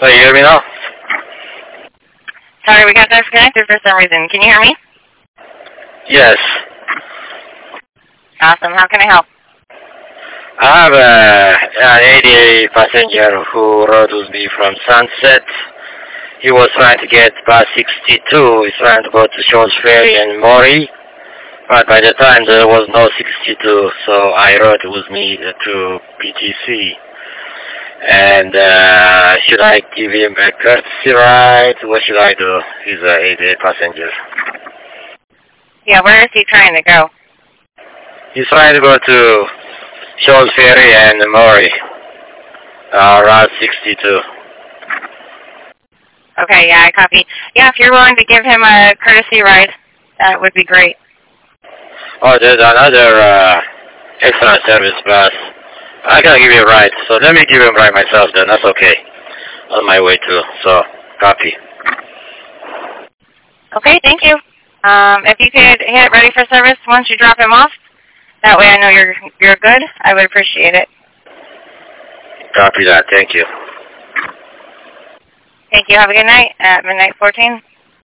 So you hear me now? Sorry, we got disconnected for some reason. Can you hear me? Yes. Awesome. How can I help? I have an ADA passenger who rode with me from Sunset. He was trying to get bus 62. He's trying to go to Shores Ferry and Maury. But by the time there was no 62, so I rode with me to PTC. And should I give him a courtesy ride? What should I do? He's an ADA passenger. Yeah, where is he trying to go? He's trying to go to Shores Ferry and Maury, Route 62. Okay, yeah, I copy. Yeah, if you're willing to give him a courtesy ride, that would be great. Oh, there's another extra service bus. I can give you a ride, so let me give him a ride myself then. That's okay. On my way too, so copy. Okay, thank you. If you could hit ready for service once you drop him off, that way I know you're good. I would appreciate it. Copy that. Thank you. Thank you. Have a good night at midnight 14.